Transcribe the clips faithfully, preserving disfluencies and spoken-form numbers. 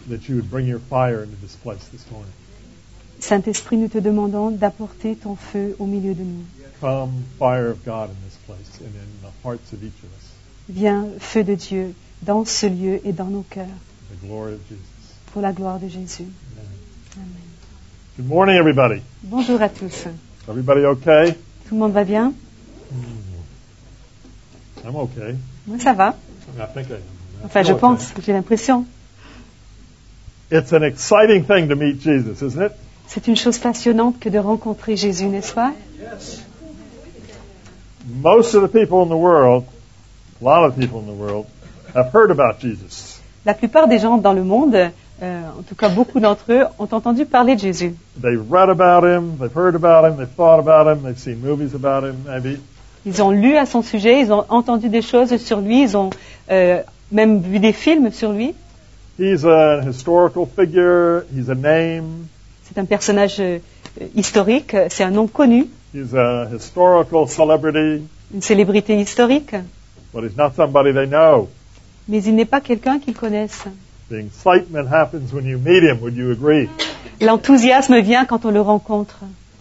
that you would bring your fire into this place this morning. Saint-Esprit, nous te demandons d'apporter ton feu au milieu de nous. Come, fire of God in this place and in the hearts of each of us. Viens, feu de Dieu, dans ce lieu et dans nos cœurs, For the glory of Jesus. pour la gloire de Jésus. Amen. Amen. Good morning, everybody. Bonjour à tous. Everybody okay? Tout le monde va bien? I'm okay. Moi, ça va. I think I am. Enfin, je Okay. pense, j'ai l'impression. It's an exciting thing to meet Jesus, isn't it? C'est une chose passionnante que de rencontrer Jésus, n'est-ce pas? Most of the people in the world, a lot of people in the world, have heard about Jesus. La plupart des gens dans le monde, euh, en tout cas beaucoup d'entre eux, ont entendu parler de Jésus. They've read about him, they've heard about him, they've thought about him, they've seen movies about him, maybe. Ils ont lu à son sujet, ils ont entendu des choses sur lui, ils ont euh, même vu des films sur lui. He's a historical figure, he's a name, C'est un personnage euh, historique, c'est un nom connu, he's a historical celebrity, une célébrité historique, but he's not somebody they know. mais il n'est pas quelqu'un qu'ils connaissent. The excitement happens when you meet him, would you agree? L'enthousiasme vient quand on le rencontre.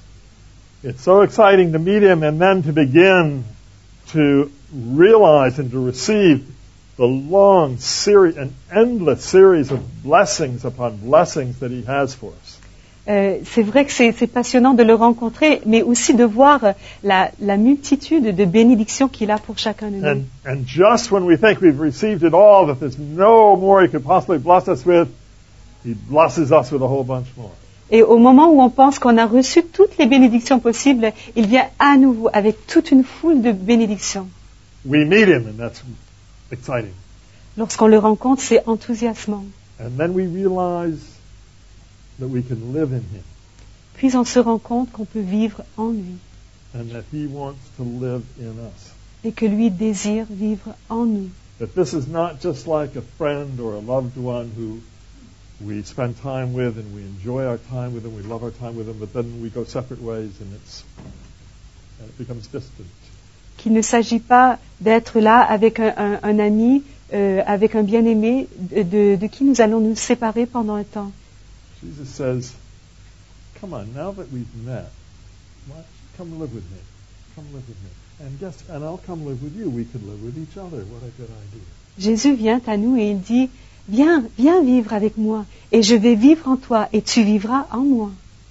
It's so exciting to meet him and then to begin to realize and to receive the long series, an endless series of blessings upon blessings that he has for us. Euh, c'est vrai que c'est, c'est passionnant de le rencontrer, mais aussi de voir la, la multitude de bénédictions qu'il a pour chacun de nous. And, and just when we think we've received it all, that there's no more he could possibly bless us with, he blesses us with a whole bunch more. Et au moment où on pense qu'on a reçu toutes les bénédictions possibles, il vient à nouveau avec toute une foule de bénédictions. We meet him and that's exciting. Lorsqu'on le rencontre, c'est enthousiasmant. And then we realize that we can live in him Puis on se rend compte qu'on peut vivre en lui and that he wants to live in us. et que lui désire vivre en nous. That this is not just like a friend or a loved one who we spend time with and we enjoy our time with them, we love our time with them, but then we go separate ways and it's and it becomes distant. Qu'il ne s'agit pas d'être là avec un, un, un ami, euh, avec un bien-aimé, de, de, de qui nous allons nous séparer pendant un temps. Jesus says, come on, now that we've met, why, come live with me. Come live with me. And guess, and I'll come live with you. We could live with each other. What a good idea. Jésus vient à nous et il dit, viens, viens vivre avec moi, et je vais vivre en toi, et tu vivras en moi.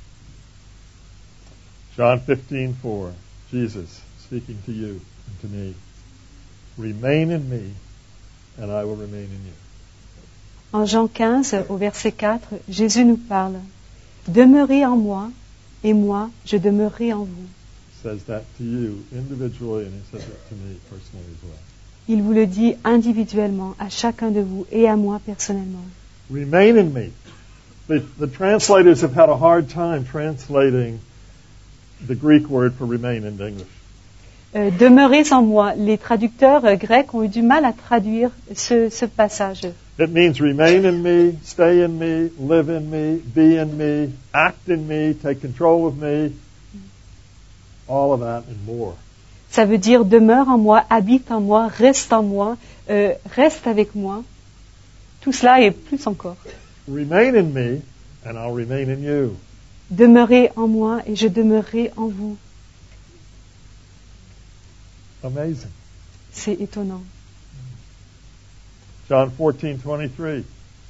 John fifteen four, Jesus speaking to you and to me. Remain in me, and I will remain in you. En Jean quinze, au verset quatre, Jésus nous parle. Demeurez en moi, et moi, je demeurerai en vous. He says that to you individually, and he says it to me personally as well. Il vous le dit individuellement, à chacun de vous et à moi personnellement. Remain in me. The, the translators have had a hard time translating the Greek word for remain into English. Euh, demeurez en moi. Les traducteurs euh, grecs ont eu du mal à traduire ce, ce passage. It means remain in me, stay in me, live in me, be in me, act in me, take control of me, all of that and more. Ça veut dire demeure en moi, habite en moi, reste en moi, euh, reste avec moi. Tout cela et plus encore. Remain in me, and I'll remain in you. Demeurez en moi et je demeurerai en vous. Amazing. C'est étonnant. John fourteen twenty-three.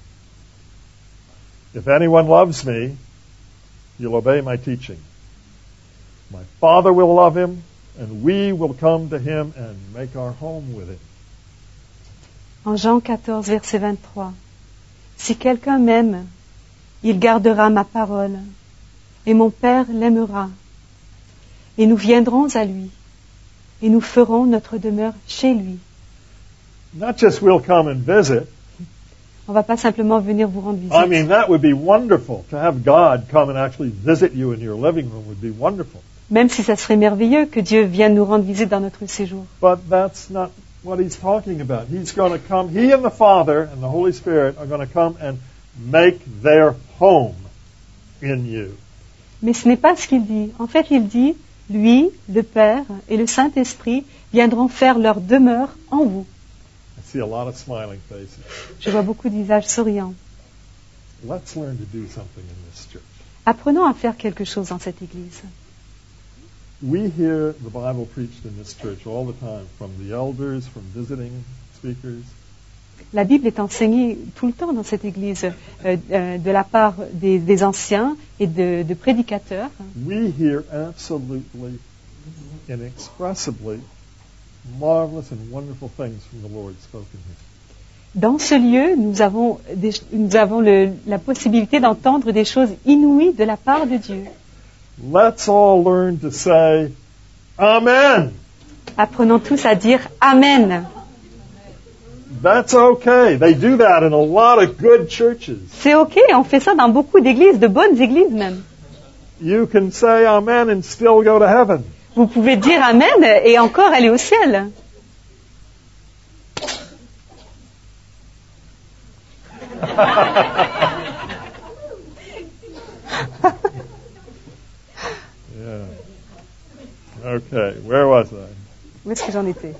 If anyone loves me, he'll obey my teaching. My Father will love him, and we will come to him and make our home with him. En Jean quatorze, verset vingt-trois. Si quelqu'un m'aime, il gardera ma parole, et mon Père l'aimera. Et nous viendrons à lui, et nous ferons notre demeure chez lui. Not just we'll come and visit. On ne va pas simplement venir vous rendre visite. I mean, that would be wonderful. To have God come and actually visit you in your living room would be wonderful. Même si ça serait merveilleux que Dieu vienne nous rendre visite dans notre séjour. But that's not what he's talking about. He's going to come, he and the Father and the Holy Spirit are going to come and make their home in you. Mais ce n'est pas ce qu'il dit. En fait, il dit, lui, le Père et le Saint-Esprit viendront faire leur demeure en vous. I see a lot of smiling faces. Je vois beaucoup de visages souriants. let's learn to do something in this church. Apprenons à faire quelque chose dans cette église. We hear the Bible preached in this church all the time, from the elders, from visiting speakers. La Bible est enseignée tout le temps dans cette église, euh, euh, de la part des, des anciens et de, de prédicateurs. We hear absolutely, inexpressibly, marvelous and wonderful things from the Lord spoken here. Dans ce lieu, nous avons, des, nous avons le, la possibilité d'entendre des choses inouïes de la part de Dieu. Let's all learn to say, Amen. Apprenons tous à dire Amen. That's okay. They do that in a lot of good churches. C'est ok, on fait ça dans beaucoup d'églises, de bonnes églises même. You can say Amen and still go to heaven. Vous pouvez dire Amen et encore aller au ciel. Yeah. Okay, where was I? Où est-ce que j'en étais?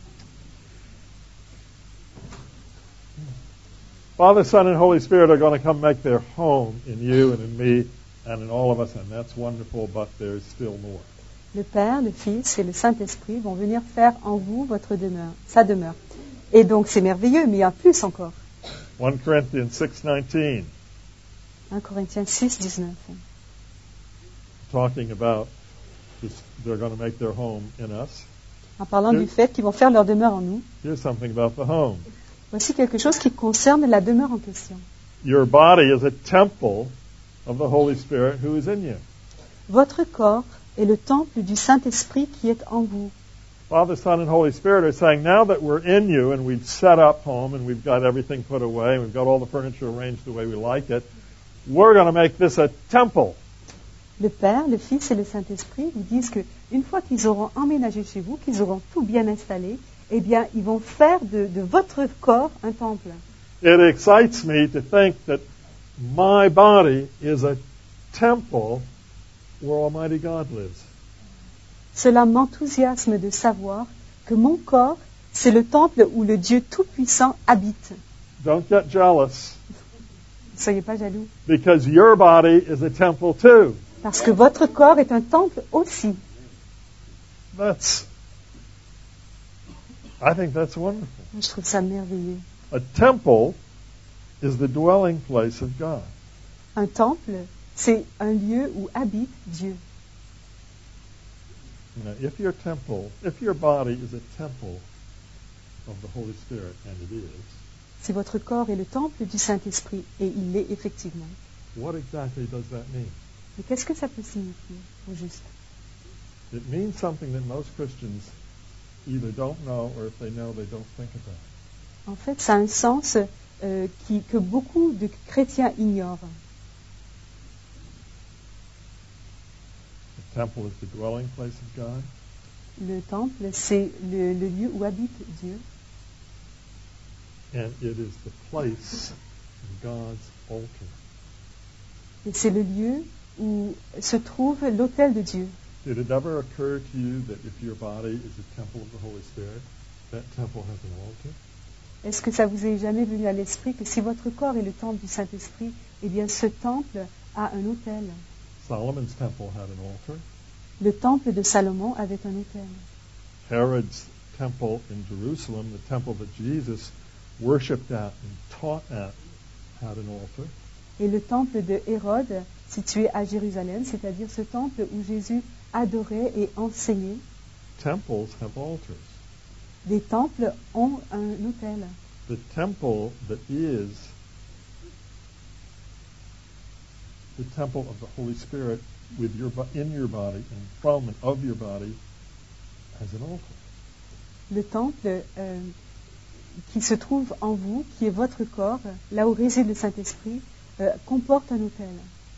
Father, Son, and Holy Spirit are going to come make their home in you and in me and in all of us, and that's wonderful, but there's still more. Le Père, le Fils et le Saint-Esprit vont venir faire en vous votre demeure, sa demeure. Et donc c'est merveilleux, mais il y a plus encore. First Corinthians six nineteen, un Corinthiens six dix-neuf. talking about this, they're going to make their home in us. En parlant du fait qu'ils vont faire leur demeure en nous, Here's something about the home. voici quelque chose qui concerne la demeure en question. Your body is a temple of the Holy Spirit who is in you. Votre corps est le temple du Saint-Esprit qui est en vous. Father, Son, and Holy Spirit are saying, now that we're in you and we've set up home and we've got everything put away and we've got all the furniture arranged the way we like it, we're going to make this a temple. Le Père, le Fils et le Saint-Esprit vous disent que une fois qu'ils auront emménagé chez vous, qu'ils auront tout bien installé, eh bien, ils vont faire de, de votre corps un temple. It excites me to think that my body is a temple where Almighty God lives. Cela m'enthousiasme de savoir que mon corps, c'est le temple où le Dieu Tout-Puissant habite. Don't get jealous, Ne soyez pas jaloux, because your body is a temple too. parce que votre corps est un temple aussi. That's, I think that's wonderful. Je trouve ça merveilleux. A temple is the dwelling place of God. Un temple, c'est un lieu où habite Dieu. Now, if your temple, if your body is a temple of the Holy Spirit, and it is, Si votre corps est le temple du Saint-Esprit, et il l'est effectivement, what exactly does that mean? mais qu'est-ce que ça peut signifier, au juste? It means something that most Christians either don't know, or if they know, they don't think about. En fait, ça a un sens euh, qui, que beaucoup de chrétiens ignorent. The temple is the dwelling place of God. Le temple, c'est le, le lieu où habite Dieu, And it is the place of God's altar. et c'est le lieu où se trouve l'autel de Dieu. Did it ever occur to you that if your body is a temple of the Holy Spirit, that temple has an altar? Est-ce que ça vous est jamais venu à l'esprit que si votre corps est le temple du Saint-Esprit, eh bien ce temple a un autel? Solomon's temple had an altar. Le temple de Salomon avait un autel. Herod's temple in Jerusalem, the temple that Jesus worshipped at and taught at, had an altar. Et le temple de Hérode, situé à Jérusalem, c'est-à-dire ce temple où Jésus adorait et enseignait, Temples have altars. des temples ont un autel. The temple that is the temple of the Holy Spirit with your bo- in your body and from and of your body has an altar. Le temple euh, qui se trouve en vous, qui est votre corps, là où réside le Saint-Esprit, euh, comporte un autel.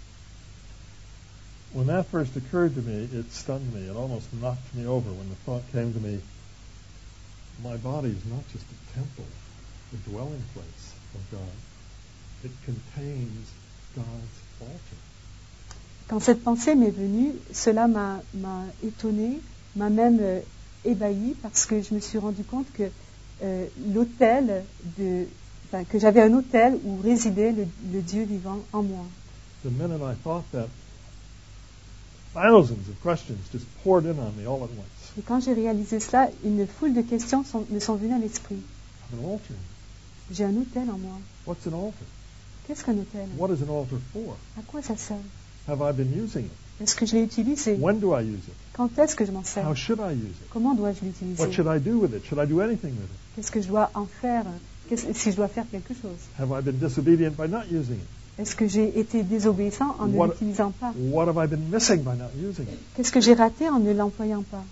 When that first occurred to me, it stunned me. It almost knocked me over when the thought came to me, my body is not just a temple, a dwelling place of God. It contains God's altar. Quand cette pensée m'est venue, cela m'a, m'a étonnée, m'a même euh, ébahie, parce que je me suis rendu compte que euh, l'autel de, enfin, que j'avais un autel où résidait le, le Dieu vivant en moi. The minute I thought that, thousands of questions just poured in on me all at once. Et quand j'ai réalisé cela, une foule de questions sont, me sont venues à l'esprit. I have an altar. J'ai un autel en moi. What's an altar? Qu'est-ce qu'un autel? What is an altar for? À quoi ça sert? Have I been using it? Est-ce que je l'ai utilisé? When do I use it? Quand est-ce que je m'en sers? How should I use it? Comment dois-je l'utiliser? What should I do with it? Should I do anything with it? Qu'est-ce que je dois en faire? Qu'est-ce- si je dois faire quelque chose? Have I been disobedient by not using it? Est-ce que j'ai été désobéissant en ne What- l'utilisant pas? What have I been missing by not using it? Qu'est-ce que j'ai raté en ne l'employant pas?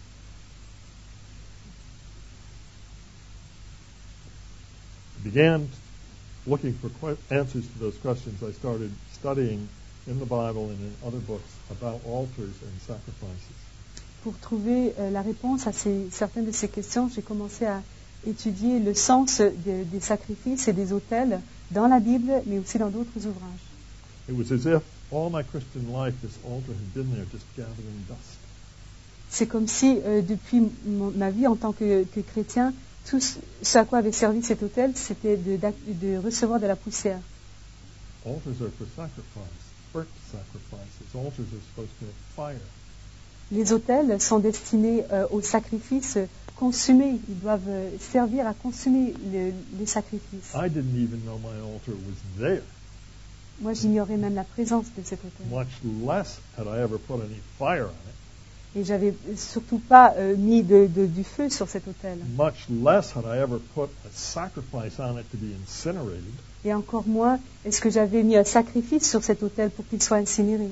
I began looking for que- answers to those questions. I started studying in the Bible and in other books about altars and sacrifices. Pour trouver euh, la réponse à ces, certaines de ces questions, j'ai commencé à étudier le sens de- des sacrifices et des autels dans la Bible, mais aussi dans d'autres ouvrages. It was as if all my Christian life this altar had been there just gathering dust. C'est comme si, euh, depuis mon- ma vie en tant que, que chrétien, tout ce ce à quoi avait servi cet autel, c'était de, d'ac- de recevoir de la poussière. Altars are for sacrifice, burnt sacrifices. Altars are supposed to have fire. Les autels sont destinés euh, aux sacrifices consumés. Ils doivent euh, servir à consumer le- les sacrifices. I didn't even know my altar was there. Moi, j'ignorais même la présence de cet autel. Much less had I ever put any fire on it. Et j'avais surtout pas euh, mis de, de- du feu sur cet autel. Much less had I ever put a sacrifice on it to be incinerated. Et encore moins, est-ce que j'avais mis un sacrifice sur cet autel pour qu'il soit incinéré.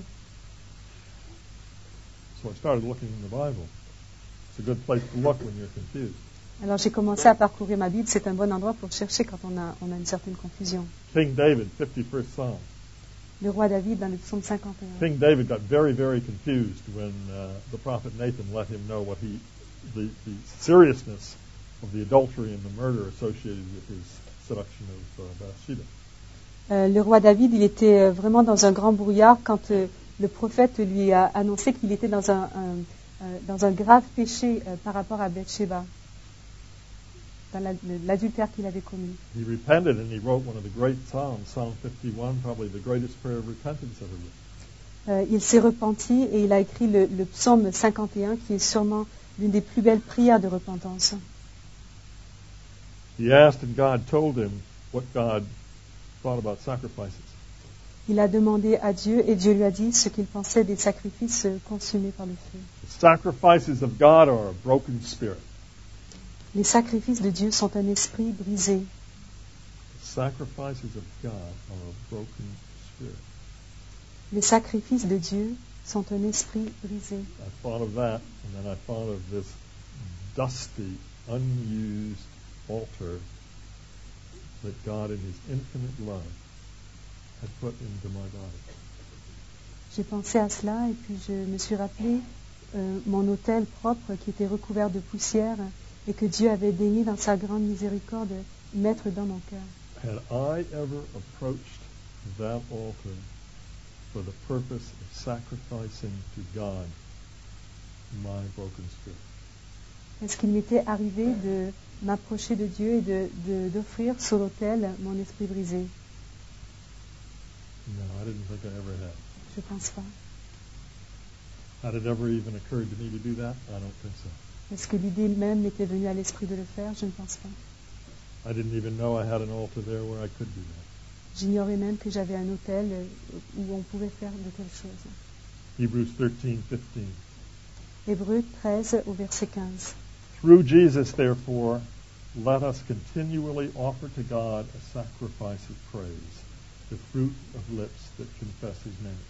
So I started looking in the Bible. It's a good place to look when you're confused. Alors j'ai commencé à parcourir ma Bible. C'est un bon endroit pour chercher quand on a, on a une certaine confusion. King David, fifty-first Psalm. Le roi David dans le psaume cinquante et un. King David got very, very confused when uh, the prophet Nathan let him know what he, the, the seriousness of the adultery and the murder associated with his seduction of uh, Bathsheba. Euh, le roi David, il était euh, vraiment dans un grand brouillard quand euh, le prophète lui a annoncé qu'il était dans un, un, euh, dans un grave péché euh, par rapport à Bathsheba, dans la- le- l'adultère qu'il avait commis. He repented and he wrote one of the great psalms, Psalm fifty-one, probably the greatest prayer of repentance ever written. Euh, il s'est repenti et il a écrit le, le psaume cinquante et un qui est sûrement l'une des plus belles prières de repentance. He asked and God told him what God thought about sacrifices. Il a demandé à Dieu et Dieu lui a dit ce qu'il pensait des sacrifices euh, consumés par le feu. The sacrifices of God are a broken spirit. Les sacrifices de Dieu sont un esprit brisé. The sacrifices of God are a broken spirit. Les sacrifices de Dieu sont un esprit brisé. I thought of that, and then I thought of this dusty, unused altar that God, in His infinite love, had put into my body. J'ai pensé à cela et puis je me suis rappelé euh, mon autel propre qui était recouvert de poussière et que Dieu avait daigné dans sa grande miséricorde mettre dans mon cœur. Had I ever approached that altar for the purpose of sacrificing to God my broken spirit? Est-ce qu'il m'était arrivé de m'approcher de Dieu et de, de- d'offrir sur l'autel mon esprit brisé? No, I didn't think I ever had. Je pense pas. Had it ever even occurred to me to do that? I don't think so. Est-ce que l'idée même m'était venue à l'esprit de le faire? Je ne pense pas. I didn't even know I had an altar there where I could do that. J'ignorais même que j'avais un autel euh, où on pouvait faire de telles choses. Hebrews thirteen fifteen. Hébreux treize au verset quinze. Through Jesus, therefore, let us continually offer to God a sacrifice of praise, the fruit of lips that confess His name.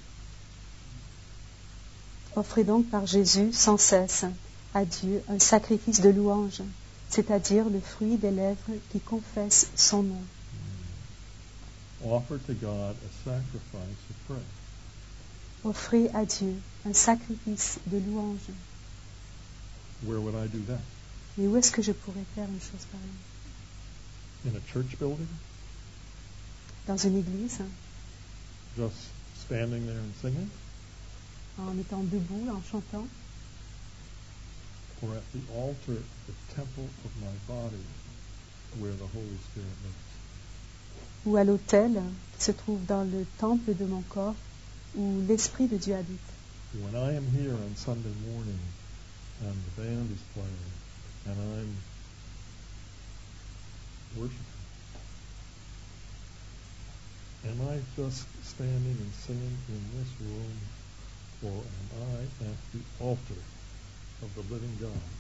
Offrez donc par Jésus sans cesse à Dieu un sacrifice de louange, c'est-à-dire le fruit des lèvres qui confessent son nom. Offer to God a sacrifice of praise. Offrez à Dieu un sacrifice de louange. Where would I do that? Mais où est-ce que je pourrais faire une chose pareille? In a church building? Dans une église, Just standing there and singing? en étant debout, en chantant, Or at the altar, the temple of my body, where the Holy Spirit lives? ou à l'autel qui se trouve dans le temple de mon corps où l'Esprit de Dieu habite. When I am here on Sunday morning and the band is playing and I'm worshiping, am I just standing and singing in this room, or am I at the altar of the living God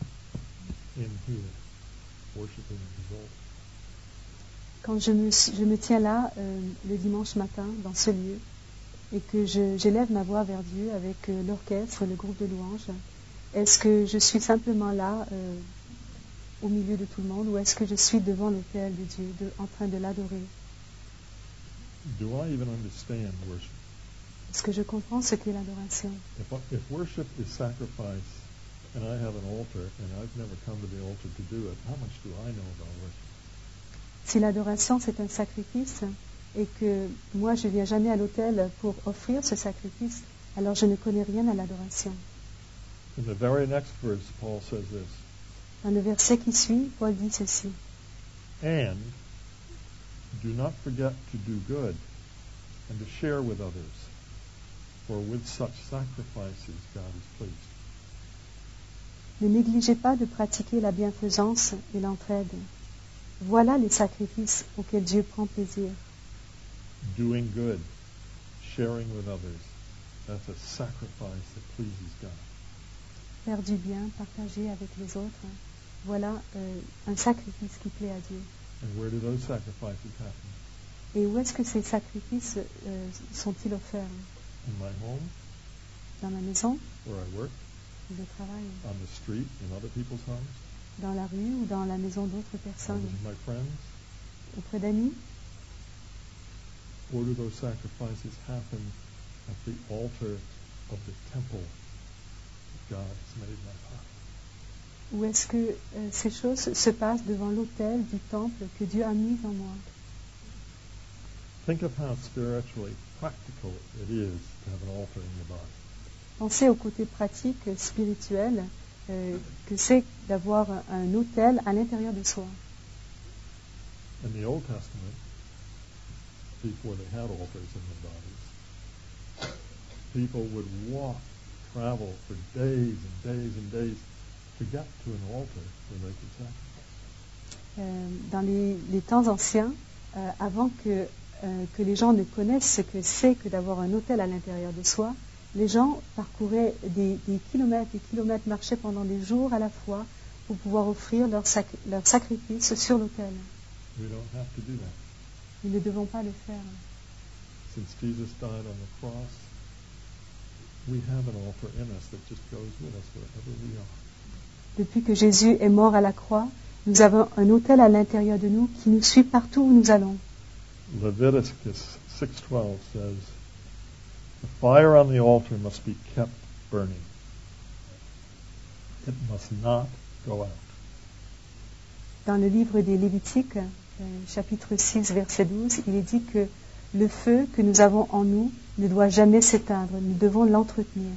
in here, worshiping His altar? Quand je me, je me tiens là euh, le dimanche matin dans ce lieu et que je, j'élève ma voix vers Dieu avec euh, l'orchestre, le groupe de louanges, est-ce que je suis simplement là euh, au milieu de tout le monde ou est-ce que je suis devant l'autel de Dieu de, en train de l'adorer? Do I even understand worship? Est-ce que je comprends ce qu'est l'adoration? If, I, if worship is sacrifice and I have an altar and I've never come to the altar to do it, how much do I know about worship? Si l'adoration c'est un sacrifice et que moi je viens jamais à l'autel pour offrir ce sacrifice, alors je ne connais rien à l'adoration. In the very next verse, Paul says this, Dans le verset qui suit, Paul dit ceci. and do not forget to do good and to share with others, for with such sacrifices God is pleased. Ne négligez pas de pratiquer la bienfaisance et l'entraide. Voilà les sacrifices auxquels Dieu prend plaisir. Doing good, sharing with others, that's a sacrifice that pleases God. Faire du bien, partager avec les autres, voilà euh, un sacrifice qui plaît à Dieu. And where do those sacrifices happen? Et où est-ce que ces sacrifices euh, sont-ils offerts? In my home, Dans ma maison, where I work, où je travaille, on the street, in other people's homes, dans la rue ou dans la maison d'autres or personnes, with my friends? auprès d'amis? Or do those sacrifices happen at the altar of the temple that God has made in my heart? Ou est-ce que euh, ces choses se passent devant l'autel du temple que Dieu a mis en moi? Think of how spiritually practical it is to have an altar in your body. Pensez au côté pratique, spirituel, euh, que c'est d'avoir un, un autel à l'intérieur de soi. In the Old Testament, before they had altars in their bodies, people would walk, travel for days and days and days to get to an altar where they could sacrifice. Euh, dans les, les temps anciens, euh, avant que, euh, que les gens ne connaissent ce que c'est que d'avoir un autel à l'intérieur de soi, les gens parcouraient des, des kilomètres, des kilomètres, marchaient pendant des jours à la fois pour pouvoir offrir leur, sac, leur sacrifice sur l'autel. We don't have to do that. Nous ne devons pas le faire. Since Jesus died on the cross, we have an altar in us that just goes with us wherever we are. Depuis que Jésus est mort à la croix, nous avons un autel à l'intérieur de nous qui nous suit partout où nous allons. Leviticus six twelve says, the fire on the altar must be kept burning. It must not go out. Dans le livre des Lévitiques, euh, chapitre six, verset douze, il est dit que le feu que nous avons en nous ne doit jamais s'éteindre. Nous devons l'entretenir.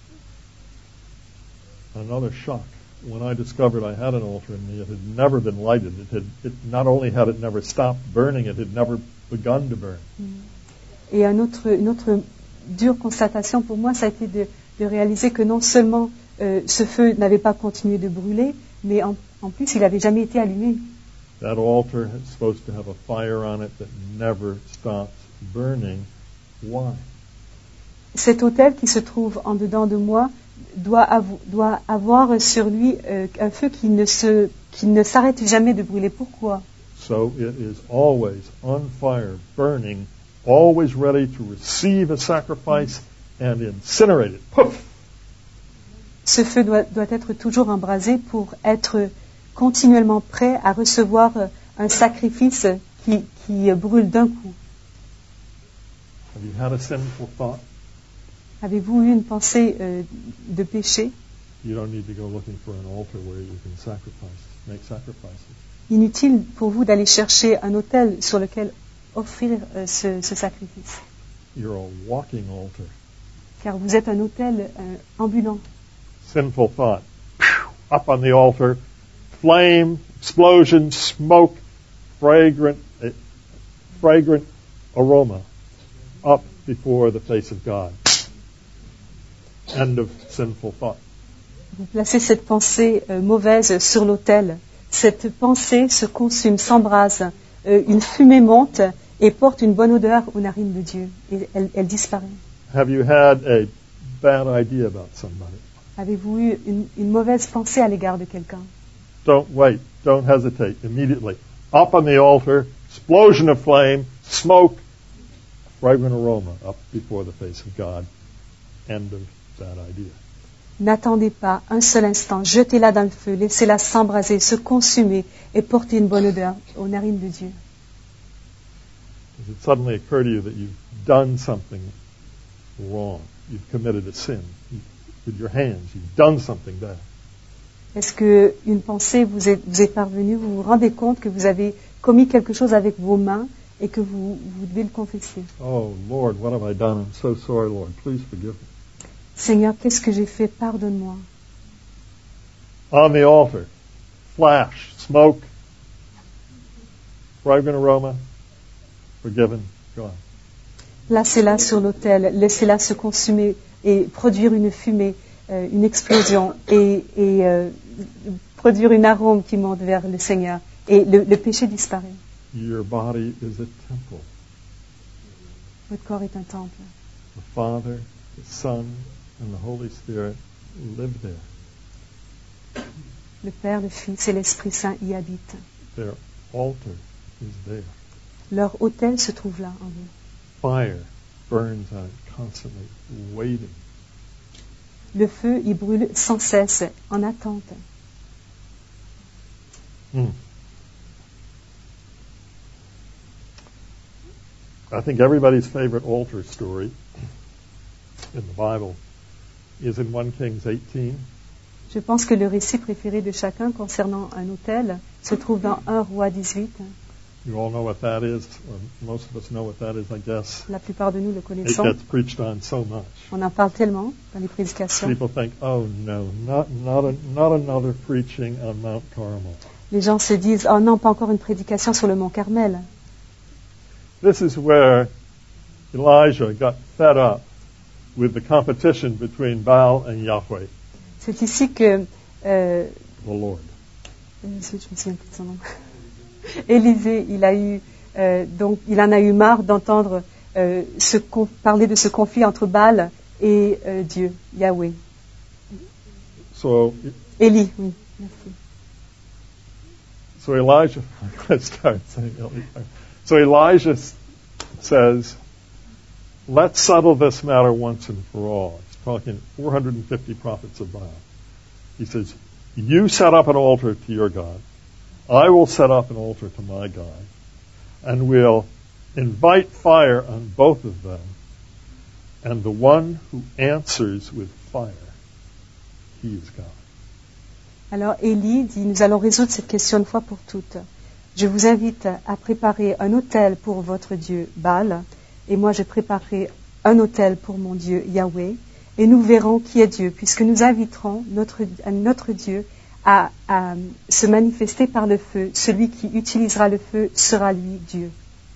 Another shock. When I discovered I had an altar in me, it had never been lighted. It had, it not only had it never stopped burning, it had never begun to burn. Et un autre, une autre dure constatation pour moi, ça a été de, de réaliser que non seulement euh, ce feu n'avait pas continué de brûler, mais en, en plus, il n'avait jamais été allumé. That altar is supposed to have a fire on it that never stops burning. Why? Cet autel qui se trouve en dedans de moi doit, avo- doit avoir sur lui euh, un feu qui ne, se, qui ne s'arrête jamais de brûler. Pourquoi? So it is always on fire, burning, always ready to receive a sacrifice and incinerate it. Poof! Ce feu doit, doit être toujours embrasé pour être continuellement prêt à recevoir euh, un sacrifice qui, qui euh, brûle d'un coup. Have you had a sinful thought? Avez-vous eu une pensée euh, de péché? You don't need to go looking for an altar where you can sacrifice, make sacrifices. Inutile pour vous d'aller chercher un autel sur lequel offrir euh, ce, ce sacrifice. You're a walking altar. Car vous êtes un autel euh, ambulant. Sinful thought. Up on the altar, flame, explosion, smoke, fragrant, fragrant aroma up before the face of God. End of sinful thought. Vous placez cette pensée euh, mauvaise sur l'autel. Cette pensée se consume, s'embrase. Euh, une fumée monte et porte une bonne odeur aux narines de Dieu. Et elle, elle disparaît. Have you had a bad idea about somebody? Avez-vous eu une, une mauvaise pensée à l'égard de quelqu'un? Don't wait. Don't hesitate. Immediately. Up on the altar, explosion of flame, smoke, fragrant aroma up before the face of God. End of that idea. N'attendez pas un seul instant. Jetez-la dans le feu. Laissez-la s'embraser, se consumer et porter une bonne odeur aux narines de Dieu. Does it suddenly occur to you that you've done something wrong? You've committed a sin. You, with your hands, you've done something bad. Est-ce qu'une pensée vous est, vous est parvenue, vous vous rendez compte que vous avez commis quelque chose avec vos mains et que vous, vous devez le confesser? Oh, Lord, what have I done? I'm so sorry, Lord. Please forgive me. Seigneur, qu'est-ce que j'ai fait? Pardonne-moi. On the altar, flash, smoke, fragrant aroma, forgiven, gone. Placez-la sur l'autel, laissez-la se consumer et produire une fumée, euh, une explosion et, et euh, produire une arôme qui monte vers le Seigneur. Et le, le péché disparaît. Your body is a temple. Votre corps est un temple. The Father, the Son, and the Holy Spirit live there. Le Père, le Fils et l'Esprit Saint y habitent. Their altar is there. Leur autel se trouve là en vous. Fire burns on it constantly, waiting. Le feu y brûle sans cesse, en attente. Hmm. I think everybody's favorite altar story in the Bible is in First Kings eighteen. Je pense que le récit préféré de chacun concernant un autel se trouve dans un Roi dix-huit. You all know what that is, or most of us know what that is, I guess. La plupart de nous le It connaissons. gets preached on so much. On en parle tellement dans les prédications. People think, oh no, not not a, not another preaching on Mount Carmel. Les gens se disent, oh non, pas encore une prédication sur le mont Carmel. This is where Elijah got fed up with the competition between Baal and Yahweh, C'est ici que euh, the Lord. je me souviens plus de son nom. Élisée, il a eu euh, donc il en a eu marre d'entendre euh, ce con- parler de ce conflit entre Baal et euh, Dieu, Yahweh. So, Élie, oui, merci. so Elijah, I'm going to start saying Elijah. So Elijah s- says, let's settle this matter once and for all. He's talking four hundred fifty prophets of Baal. He says, you set up an altar to your God. I will set up an altar to my God. And we'll invite fire on both of them. And the one who answers with fire, he is God. Alors Élie dit, nous allons résoudre cette question une fois pour toutes. Je vous invite à préparer un autel pour votre Dieu Baal, et moi je préparerai un autel pour mon Dieu Yahweh, et nous verrons qui est Dieu, puisque nous inviterons notre, notre Dieu à, à se manifester par le feu. Celui qui utilisera le feu sera lui Dieu.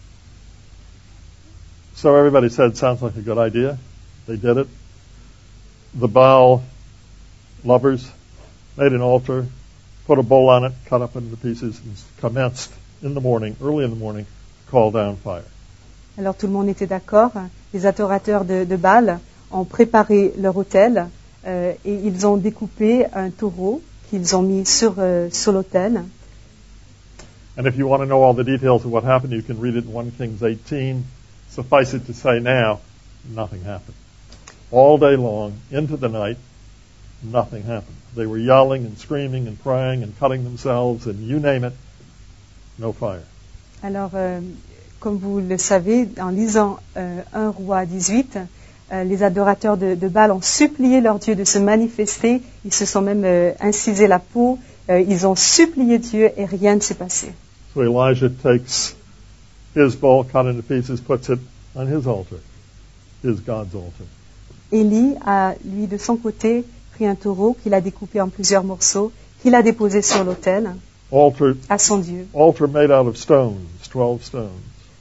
So everybody said, sounds like a good idea. They did it. The Baal lovers made an altar, put a bowl on it, cut up into pieces, and commenced in the morning, early in the morning, to call down fire. Alors tout le monde était d'accord. Les adorateurs de, de Baal ont préparé leur autel euh, et ils ont découpé un taureau qu'ils ont mis sur, euh, sur l'autel. And if you want to know all the details of what happened, you can read it in First Kings eighteen. Suffice it to say now, nothing happened. All day long, into the night, nothing happened. They were yelling and screaming and praying and cutting themselves and you name it, no fire. Alors, euh, comme vous le savez, en lisant euh, un Roi dix-huit, euh, les adorateurs de, de Baal ont supplié leur Dieu de se manifester. Ils se sont même euh, incisé la peau. Euh, ils ont supplié Dieu et rien ne s'est passé. So Elijah takes his bowl, cut into pieces, puts it on his altar, his God's altar. Élie a, lui, de son côté, pris un taureau qu'il a découpé en plusieurs morceaux, qu'il a déposé sur l'autel Altar, à son Dieu. altar made out of stones, twelve stones.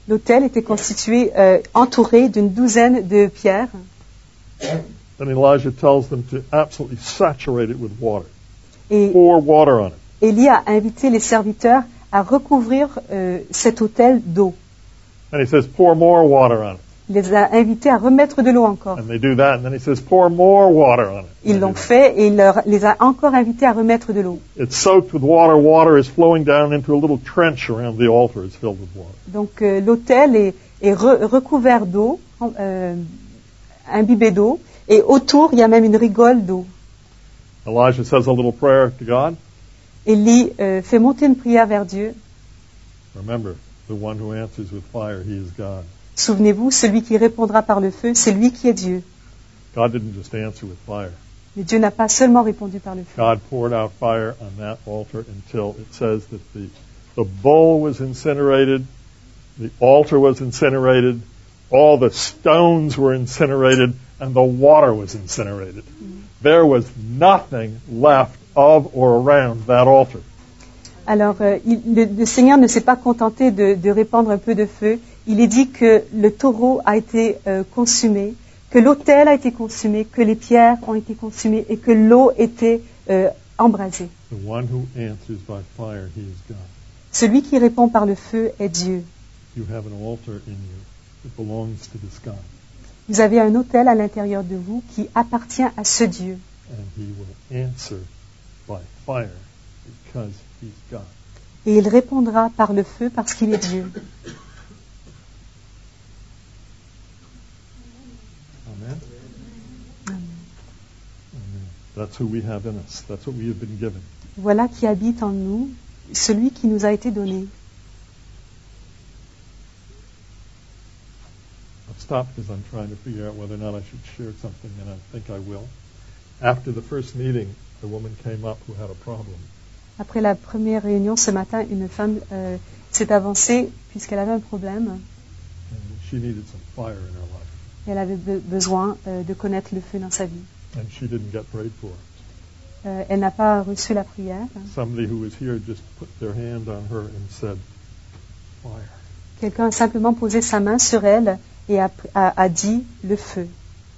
L'autel était constitué, euh, entouré d'une douzaine de pierres. Then Elijah tells them to absolutely saturate it with water. Et Pour water on it. Élie a invité les serviteurs à recouvrir euh, cet autel d'eau. And he says, pour more water on it. Il les a invités à remettre de l'eau encore. And they do that, and then he says, pour more water on it. Ils l'ont fait et il leur, les a encore invités à remettre de l'eau. It's soaked with water. Water is flowing down into a little trench around the altar. It's filled with water. Donc euh, l'autel est, est re, recouvert d'eau, euh, imbibé d'eau, et autour il y a même une rigole d'eau. Elijah says a little prayer to God. Élie euh, fait monter une prière vers Dieu. Remember, the one who answers with fire, he is God. Souvenez-vous, celui qui répondra par le feu, c'est lui qui est Dieu. God didn't just answer with fire. Mais Dieu n'a pas seulement répondu par le feu. God poured out fire on that altar until it says that the, the bull was incinerated, the altar was incinerated, all the stones were incinerated, and the water was incinerated. There was nothing left of or around that altar. Alors, euh, il, le, le Seigneur ne s'est pas contenté de, de répandre un peu de feu. Il est dit que le taureau a été euh, consumé, que l'autel a été consumé, que les pierres ont été consumées et que l'eau était euh, embrasée. The one who answers by fire, he is God. Celui qui répond par le feu est Dieu. You have an altar in you that belongs to this God, Vous avez un autel à l'intérieur de vous qui appartient à ce Dieu. and he will answer by fire because he's God. Et il répondra par le feu parce qu'il est Dieu. Amen? Amen. That's who we have in us. That's what we have been given. Voilà qui habite en nous, celui qui nous a été donné. I've stopped because I'm trying to figure out whether or not I should share something, and I think I will. After the first meeting, a woman came up who had a problem. Après la première réunion ce matin, une femme euh, s'est avancée puisqu'elle avait un problème And she needed some fire in her life, et elle avait be- besoin euh, de connaître le feu dans sa vie. and she didn't get prayed for. Euh, elle n'a pas reçu la prière. Somebody who was here just put their hand on her and said, fire. Quelqu'un a simplement posé sa main sur elle et a, a, a dit le feu.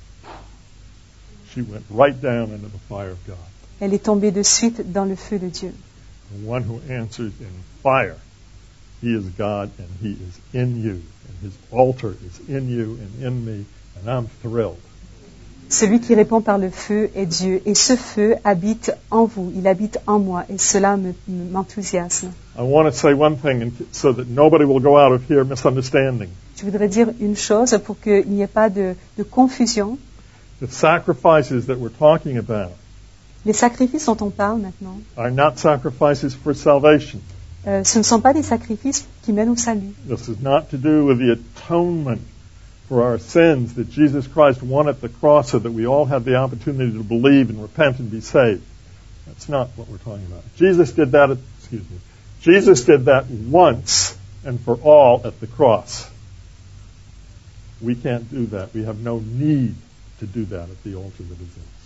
She went right down into the fire of God. Elle est tombée de suite dans le feu de Dieu. The one who answers in fire, he is God, and he is in you. And his altar is in you and in me, and I'm thrilled. Celui qui répond par le feu est Dieu, et ce feu habite en vous, il habite en moi, et cela me- m'enthousiasme. I want to say one thing and so that nobody will go out of here misunderstanding. Je voudrais dire une chose pour qu'il n'y ait pas de, de confusion. The sacrifices that we're talking about Les sacrifices dont on parle maintenant, are not sacrifices for salvation. euh, ce ne sont pas des sacrifices qui mènent au salut. This is not to do with the atonement for our sins that Jesus Christ won at the cross so that we all have the opportunity to believe and repent and be saved. That's not what we're talking about. Jesus did that, at, excuse me, Jesus did that once and for all at the cross. We can't do that. We have no need to do that at the altar that is in us.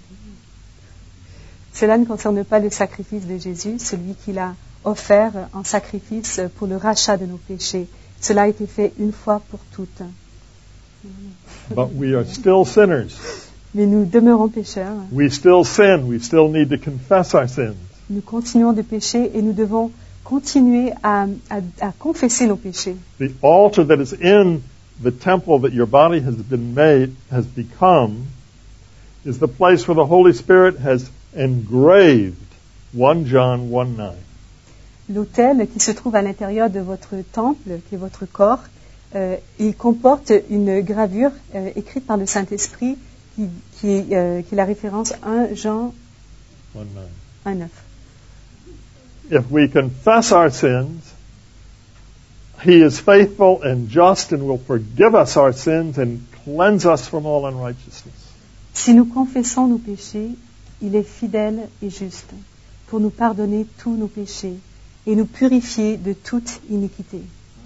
Cela ne concerne pas le sacrifice de Jésus, celui qu'il a offert en sacrifice pour le rachat de nos péchés. Cela a été fait une fois pour toutes. But we are still sinners. Mais nous demeurons pécheurs. We still sin. We still need to confess our sins. Nous continuons de pécher et nous devons continuer à, à, à confesser nos péchés. The altar that is in the temple that your body has been made, has become, is the place where the Holy Spirit has engraved First John one nine. L'autel qui se trouve à l'intérieur de votre temple, qui est votre corps, euh, il comporte une gravure euh, écrite par le Saint-Esprit qui, qui, est, euh, qui est la référence un Jean one nine. un neuf. If we confess our sins, He is faithful and just and will forgive us our sins and cleanse us from all unrighteousness. Si nous confessons nos péchés, il est fidèle et juste pour nous pardonner tous nos péchés et nous purifier de toute iniquité.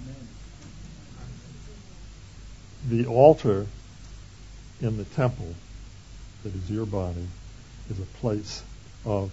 The altar in the temple that is your body is a place of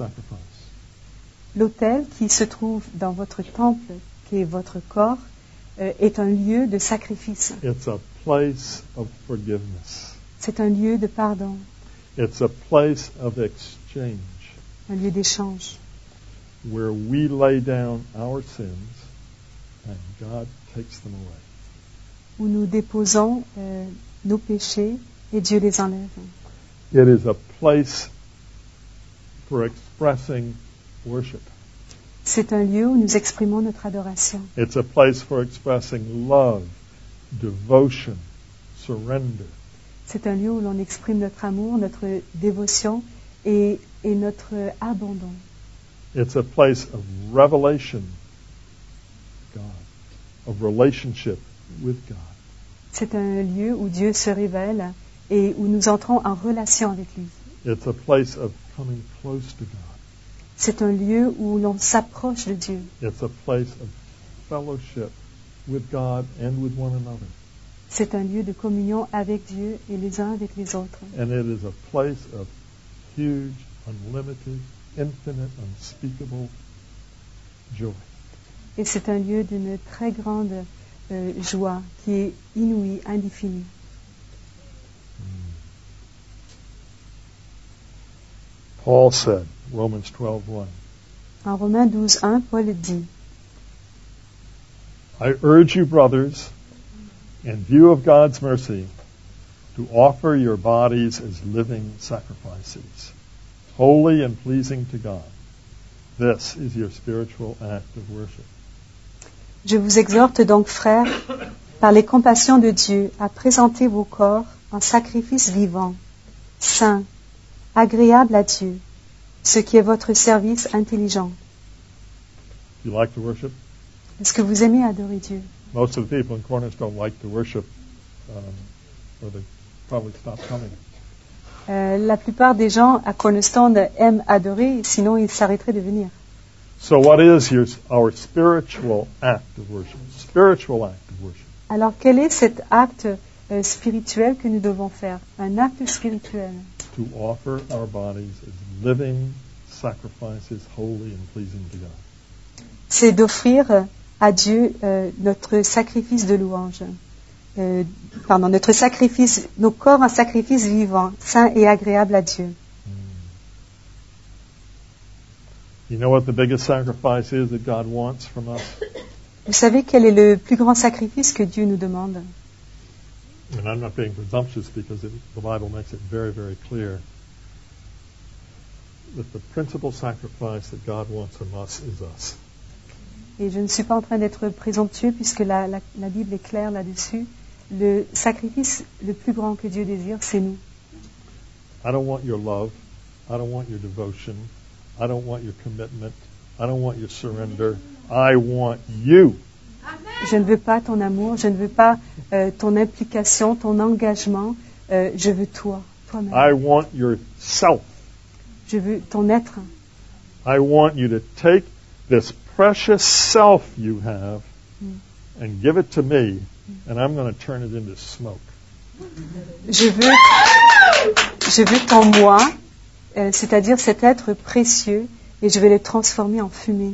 sacrifice. L'autel qui se trouve dans votre temple, qui est votre corps, euh, est un lieu de sacrifice. It's a place of forgiveness. C'est un lieu de pardon, It's a place of exchange un lieu d'échange, where we lay down our sins and God takes them away. où nous déposons euh, nos péchés et Dieu les enlève. It is a place for expressing worship. C'est un lieu où nous exprimons notre adoration. It's a place for expressing love, devotion, surrender. C'est un lieu où l'on exprime notre amour, notre dévotion et, et notre abandon. It's a place of revelation, God, of relationship with God. C'est un lieu où Dieu se révèle et où nous entrons en relation avec lui. It's a place of coming close to God. C'est un lieu où l'on s'approche de Dieu. It's a place of fellowship with God and with one another. C'est un lieu de communion avec Dieu et les uns avec les autres. And it is a place of huge, unlimited, infinite, unspeakable joy. Et c'est un lieu d'une très grande euh, joie qui est inouïe, indéfinie. Paul said, Romans twelve one, En Romains douze un, Paul dit, I urge you, brothers, in view of God's mercy, to offer your bodies as living sacrifices, holy and pleasing to God. This is your spiritual act of worship. Je vous exhorte donc, frères, par les compassions de Dieu, à présenter vos corps en sacrifice vivant, saint, agréable à Dieu, ce qui est votre service intelligent. Do you like to worship? Est-ce que vous aimez adorer Dieu? Most of the people in Cornerstone like to worship, um, or they probably stop coming. Euh, la plupart des gens à Cornerstone aiment adorer, sinon ils s'arrêteraient de venir. So what is your, our spiritual act of worship? Spiritual act of worship. Alors quel est cet acte euh, spirituel que nous devons faire? Un acte spirituel. To offer our bodies as living sacrifices, holy and pleasing to God. C'est d'offrir à Dieu euh, notre sacrifice de louange. Euh, pardon, notre sacrifice, nos corps en sacrifice vivant, saint et agréable à Dieu. You know what the biggest sacrifice is that God wants from us? Vous savez quel est le plus grand sacrifice que Dieu nous demande? And I'm not being presumptuous because it, the Bible makes it very, very clear that the principal sacrifice that God wants from us is us. Et je ne suis pas en train d'être présomptueux puisque la, la, la Bible est claire là-dessus. Le sacrifice le plus grand que Dieu désire, c'est nous. I don't want your love. I don't want your devotion. I don't want your commitment. I don't want your surrender. I want you. Je ne veux pas ton amour, je ne veux pas euh, ton implication, ton engagement. Euh, je veux toi, toi-même. I want yourself. Je veux ton être. I want you to take this precious self you have and give it to me, and I'm going to turn it into smoke. Je veux, je veux ton moi, euh, c'est-à-dire cet être précieux, et je vais le transformer en fumée.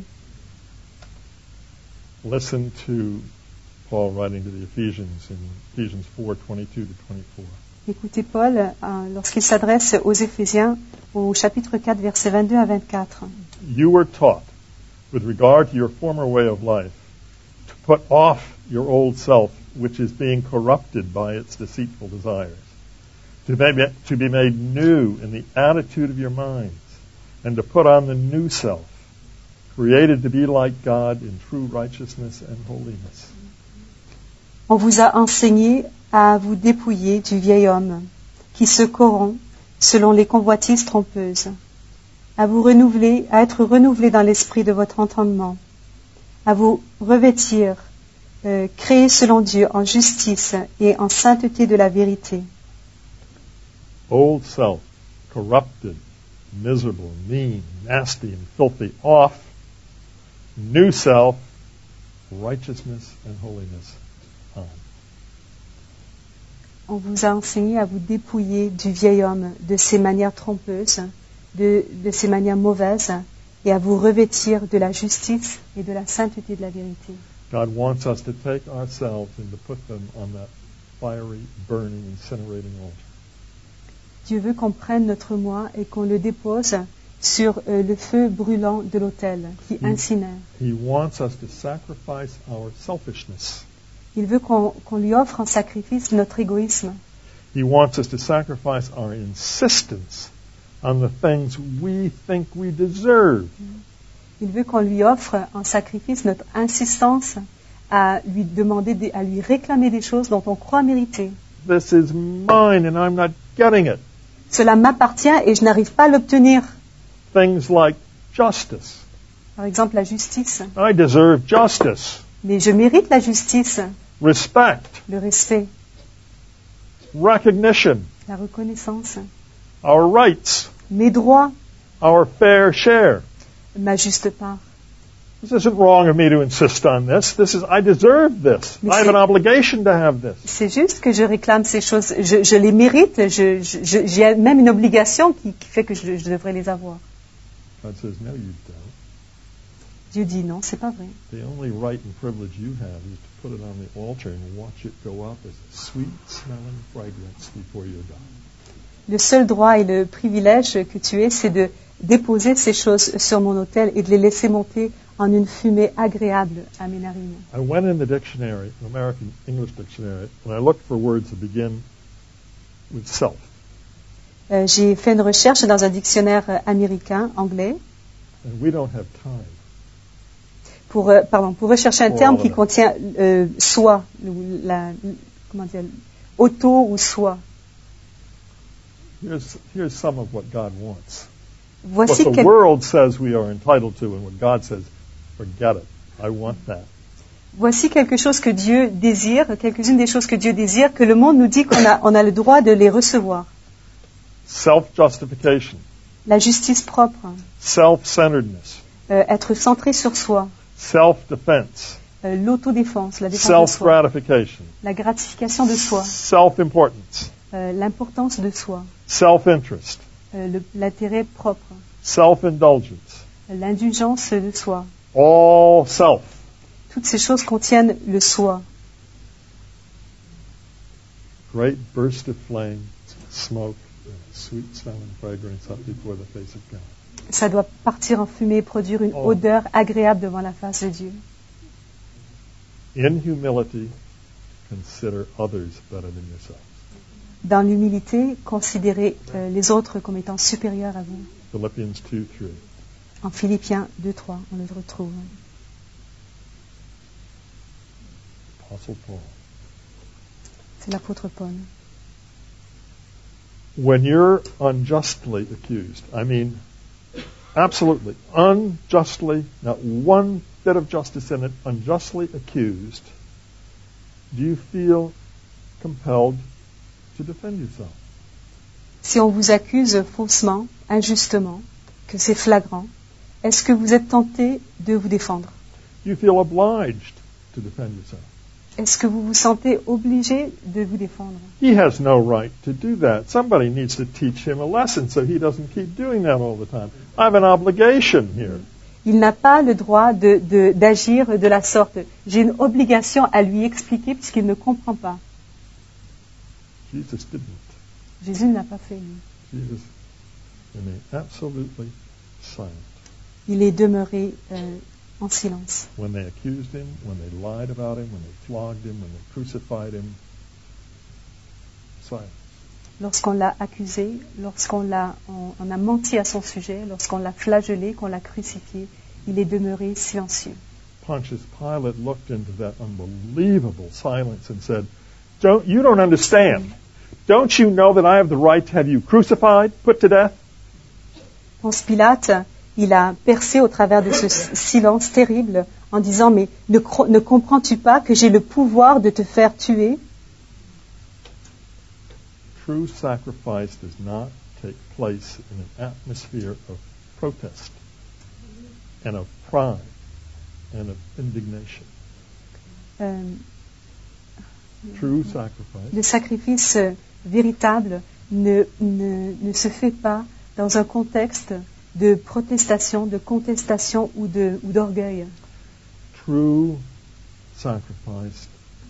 Listen to Paul writing to the Ephesians in Ephesians four twenty-two to twenty-four. Écoutez Paul, euh, lorsqu'il s'adresse aux Éphésiens, au chapitre quatre, versets vingt-deux à vingt-quatre. You were taught, with regard to your former way of life, to put off your old self, which is being corrupted by its deceitful desires, to be, to be made new in the attitude of your minds, and to put on the new self, created to be like God in true righteousness and holiness. On vous a enseigné à vous dépouiller du vieil homme qui se corrompt selon les convoitises trompeuses, à vous renouveler, à être renouvelé dans l'esprit de votre entendement, à vous revêtir, euh, créé selon Dieu en justice et en sainteté de la vérité. Old self, corrupted, miserable, mean, nasty, and filthy, off. New self, righteousness and holiness, on. On vous a enseigné à vous dépouiller du vieil homme, de ses manières trompeuses, de, de ses manières mauvaises, et à vous revêtir de la justice et de la sainteté de la vérité. God wants us to take ourselves and to put them on that fiery, burning, incinerating altar. Dieu veut qu'on prenne notre moi et qu'on le dépose sur euh, le feu brûlant de l'autel qui incinère. He wants us to sacrifice our selfishness. Il veut qu'on, qu'on lui offre en sacrifice notre égoïsme. He wants us to sacrifice our insistence on the things we think we deserve. Il veut qu'on lui offre en sacrifice notre insistance à lui demander, des, à lui réclamer des choses dont on croit mériter. This is mine and I'm not getting it. Cela m'appartient et je n'arrive pas à l'obtenir. Things like justice. Par exemple, la justice. I deserve justice. Mais je mérite la justice, Respect. le respect, Recognition. la reconnaissance, Our rights. mes droits, Our fair share. ma juste part. This isn't wrong of me to insist on this. This is, I deserve this. Mais I have c'est- an obligation to have this. C'est juste que je réclame ces choses. Je, je les mérite. Je, je- je- j'ai même une obligation qui, qui fait que je, je devrais les avoir. God says, no, you don't. Dieu dit non, c'est pas vrai. The only right and privilege you have is to put it on the altar and watch it go up as a sweet smelling fragrance before you die. Le seul droit et le privilège que tu aies, c'est de déposer ces choses sur mon autel et de les laisser monter en une fumée agréable à mes narines. I went in the dictionary, American English dictionary, and I looked for words that begin with self. Euh, j'ai fait une recherche dans un dictionnaire euh, américain, anglais, And we don't have time. pour, euh, pardon, pour rechercher un Pour terme all qui of it. contient euh, soi, ou la, comment dire, auto ou soi. Here's, here's some of what God wants. Voici, What the quel- world says we are entitled to, and what God says, forget it. I want that. voici quelque chose que Dieu désire, quelques-unes des choses que Dieu désire, que le monde nous dit qu'on a, on a le droit de les recevoir. Self-justification, La justice propre, self-centeredness, euh, être centré sur soi, self-defense, euh, l'autodéfense, la défense de soi, self-gratification, la gratification de soi, self-importance, euh, l'importance de soi, self-interest, euh, le- l'intérêt propre, self-indulgence, euh, l'indulgence de soi. all self. Toutes ces choses contiennent le soi. Great burst of flame, smoke, and sweet smelling fragrance up before the face of God. Ça doit partir en fumée et produire une Oh. odeur agréable devant la face de Dieu. In humility, consider others better than yourself. Dans l'humilité, considérez euh, les autres comme étant supérieurs à vous. Philippians two three. En Philippiens deux trois, on le retrouve. Apostle Paul. C'est l'apôtre Paul. When you're unjustly accused, I mean, absolutely, unjustly, not one bit of justice in it, unjustly accused, do you feel compelled to defend yourself? Si on vous accuse faussement, injustement, que c'est flagrant, est-ce que vous êtes tenté de vous défendre? Do you feel obliged to defend yourself? Est-ce que vous vous sentez obligé de vous défendre? He has no right to do that. Somebody needs to teach him a lesson so he doesn't keep doing that all the time. I have an obligation here. Il n'a pas le droit de, de- d'agir de la sorte. J'ai une obligation à lui expliquer puisqu'il ne comprend pas. Jesus didn't. Jésus ne l'a pas fait. lui. Jesus remained absolutely silent. Il est demeuré euh, en silence. When they accused him, when they lied about him, when they flogged him, when they crucified him, silence. Lorsqu'on l'a accusé, lorsqu'on l'a, on, on a menti à son sujet, lorsqu'on l'a flagellé, qu'on l'a crucifié, il est demeuré silencieux. Pontius Pilate looked into that unbelievable silence and said, "Don't you don't understand? Don't you know that I have the right to have you crucified, put to death?" Ponce Pilate, il a percé au travers de ce silence terrible en disant, mais ne, cro- ne comprends-tu pas que j'ai le pouvoir de te faire tuer? True sacrifice does not take place in an atmosphere of protest and of pride and of indignation. Euh, True sacrifice le sacrifice euh, véritable ne, ne, ne se fait pas dans un contexte de protestation, de contestation ou, de, ou d'orgueil. True sacrifice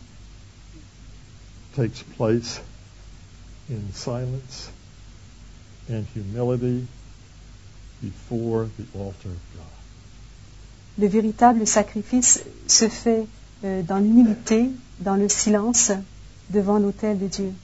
takes place in silence and humility before the altar of God. Le véritable sacrifice se fait euh, dans l'humilité, dans le silence, devant l'autel de Dieu.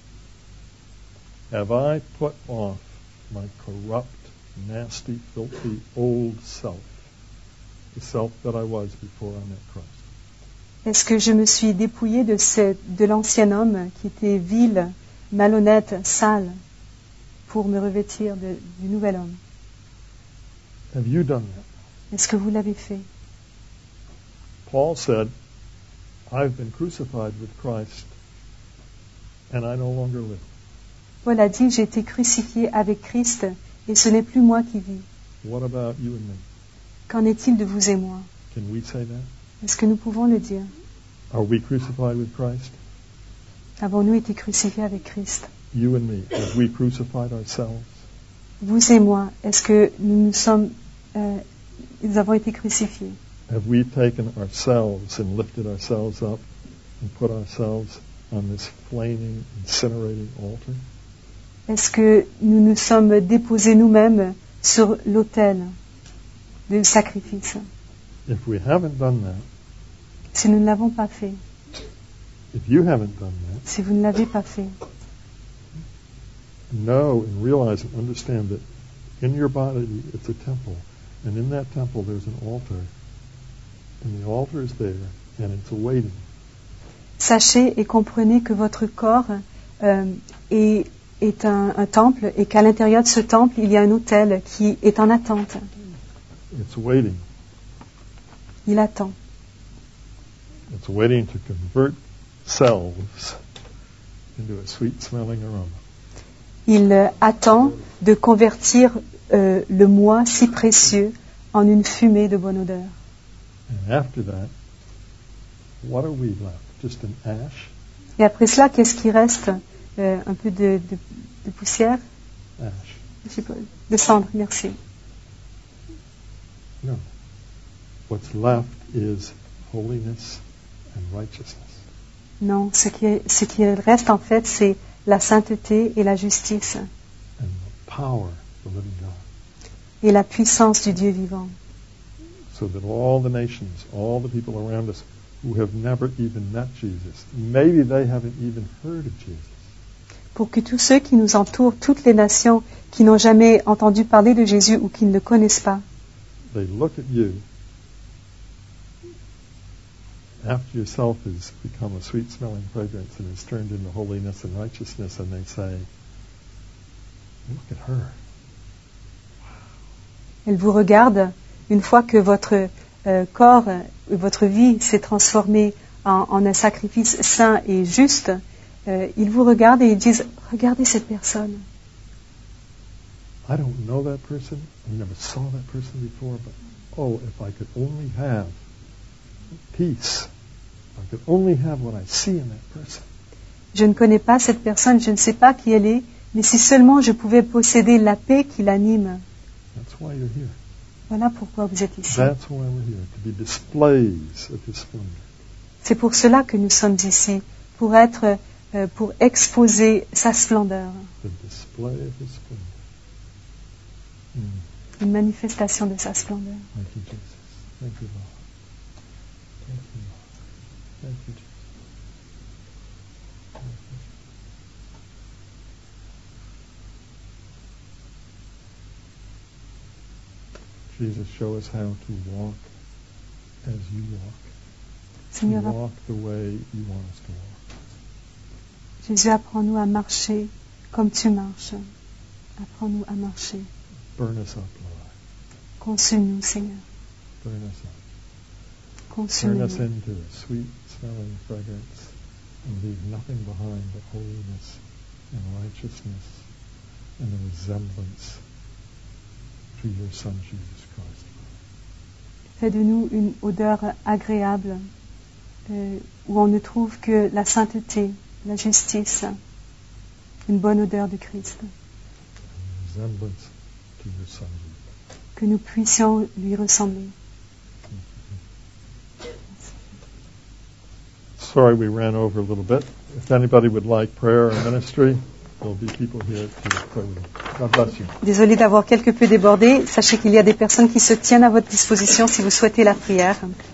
Have I put off my corrupt, nasty, filthy, old self, the self that I was before I met Christ? Est-ce que je me suis dépouillé de, ce, de l'ancien homme qui était vil, malhonnête, sale, pour me revêtir de, du nouvel homme? Have you done that? Est-ce que vous l'avez fait? Paul said, I've been crucified with Christ, and I no longer live. Paul a dit, j'ai été crucifié avec Christ, et ce n'est plus moi qui vis. What about you and me? Qu'en est-il de vous et moi? Can we say that? Est-ce que nous pouvons le dire? Are we crucified with Christ? Avons-nous été crucifiés avec Christ? You and me, have we crucified ourselves? Vous et moi, est-ce que nous nous sommes, euh, nous avons été crucifiés? Have we taken ourselves and lifted ourselves up and put ourselves on this flaming, incinerating altar? Est-ce que nous nous sommes déposés nous-mêmes sur l'autel du sacrifice? If we haven't done that, Si nous ne l'avons pas fait, if you haven't done that, si vous ne l'avez pas fait, know and realize and understand that in your body it's a temple, and in that temple there's an altar, and the altar is there, and it's awaiting. sachez et comprenez que votre corps euh, est, est un, un temple et qu'à l'intérieur de ce temple, il y a un autel qui est en attente. It's waiting. Il attend. It's waiting to convert selves into a sweet-smelling aroma. Il euh, attend de convertir euh, le moi si précieux en une fumée de bonne odeur. And after that, what are we left? Just an ash? Et après cela, qu'est-ce qui reste? Euh, un peu de, de, de poussière? Ash. Je sais pas, de cendre, merci. No. What's left is holiness and righteousness. Non, ce qui, est, ce qui reste en fait, c'est la sainteté et la justice And the power of the living God. et la puissance du Dieu vivant. So that all the nations, all the people around us who have never even met Jesus, maybe they haven't even heard of Jesus, Pour que tous ceux qui nous entourent, toutes les nations qui n'ont jamais entendu parler de Jésus ou qui ne le connaissent pas, they look at you after yourself has become a sweet-smelling fragrance and has turned into holiness and righteousness, and they say, look at her. elles vous regardent une fois que votre euh, corps, euh, votre vie s'est transformée en, en un sacrifice saint et juste. Euh, ils vous regardent et ils disent, regardez cette personne. I don't know that person. I never saw that person before, but oh, if I could only have peace. If I could only have what I see in that person. Je ne connais pas cette personne, je ne sais pas qui elle est, mais si seulement je pouvais posséder la paix qui l'anime. That's why you're here. Voilà pourquoi vous êtes ici. That's why we're here, to be displays of His splendor. C'est pour cela que nous sommes ici, pour être, euh, pour exposer sa splendeur, The display of His splendor. Mm. une manifestation de sa splendeur. Thank you, Jesus. Thank you, Lord. Thank you, Lord. Thank you, Jesus. Thank you. Jesus, show us how to walk as you walk. To Seigneur, walk the way you want us to walk. Jésus, apprends-nous à marcher comme tu marches. Apprends-nous à marcher. Burn us up, Lord. Consume-nous, Seigneur. Burn us up. Turn us Consume-nous. into a sweet-smelling fragrance and leave nothing behind but holiness and righteousness and the resemblance to your Son, Jesus Christ. Fais de nous une odeur agréable euh, où on ne trouve que la sainteté, la justice, une bonne odeur de Christ. And resemblance to your Son, Jesus. Que nous puissions lui ressembler. sorry we ran over a little bit. If anybody would like prayer or ministry, there'll be people here to pray with you. God bless you. Désolé d'avoir quelque peu débordé. Sachez qu'il y a des personnes qui se tiennent à votre disposition si vous souhaitez la prière.